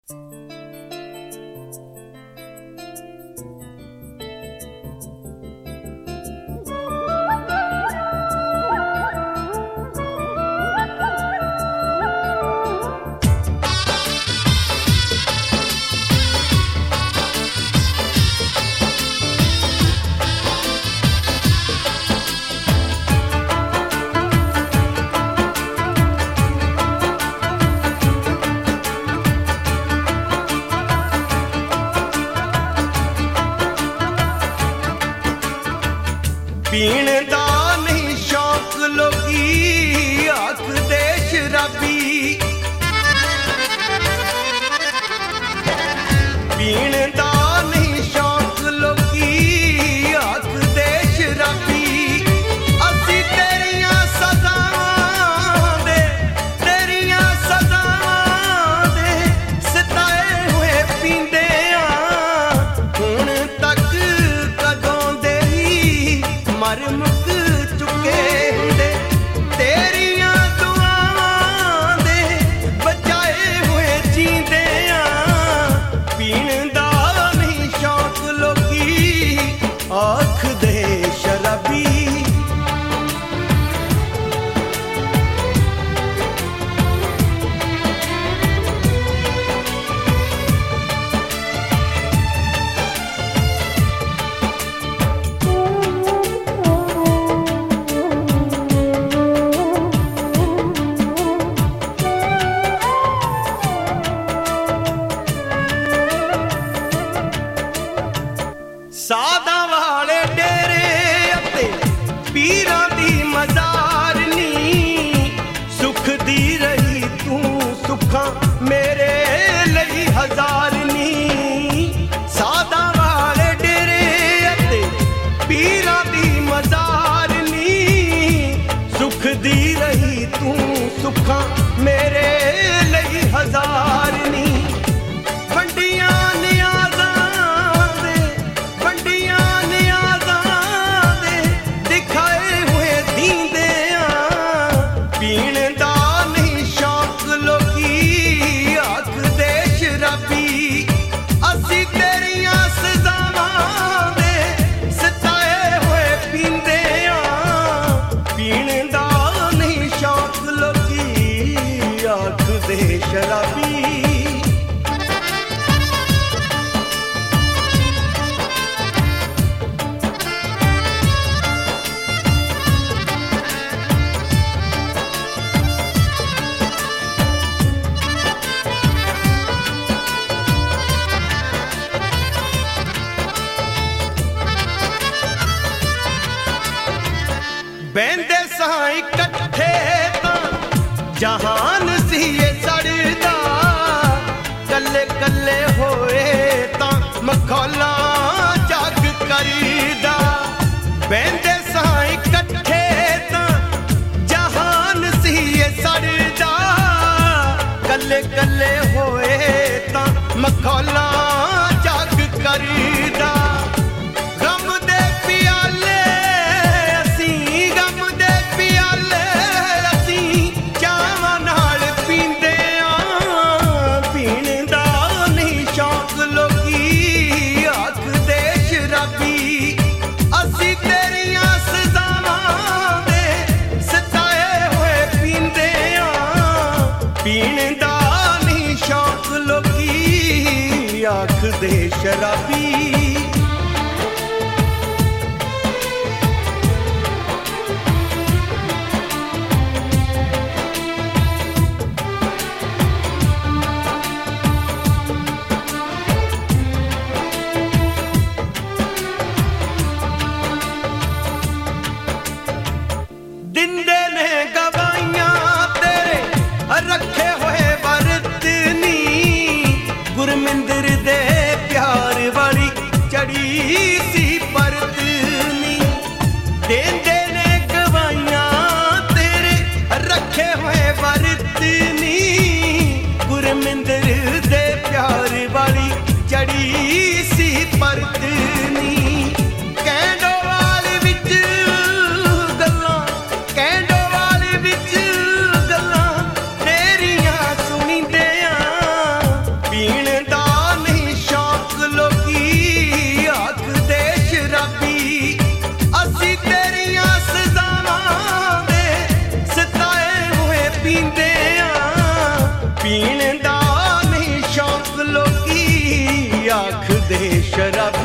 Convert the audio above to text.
पीण दा नहीं शौक लोगी आखदे शराबी, पीण दा नहीं शौक लोगी आखदे शराबी। असी तेरियां सज़ावां दे सताए हुए पींदे हुण तक कदों दे मर मुक चुके हुंदे, तेरियां दुआवां दे बचाए हुए जींदे पीण दा नहीं शौक लोगी आखदे शराबी। सादा वाले डेरे अते पीरां दी मज़ार नी, सुख दी रही तू सुखां मेरे लई हजार नी। सादा वाले डेरे अते पीरां दी मज़ार नी, सुख दी रही तू सुखां मेरे लई हजार नी। वंडियां शराबी। बहंदे सां इकट्ठे तां जहान सी सड़दा, कल्ले कल्ले होए तां मखौला जग करदा। बहंदे सां इकट्ठे तां जहान सी सड़दा, कल्ले कल्ले होए तां मखौला जग करदा। पीण दा नहीं शौक लोगी आखदे शराबी। दिंदे ने गवाइयां तेरे रखे होए वरत नी, गुरमिंदर दे प्यार वाली शराबी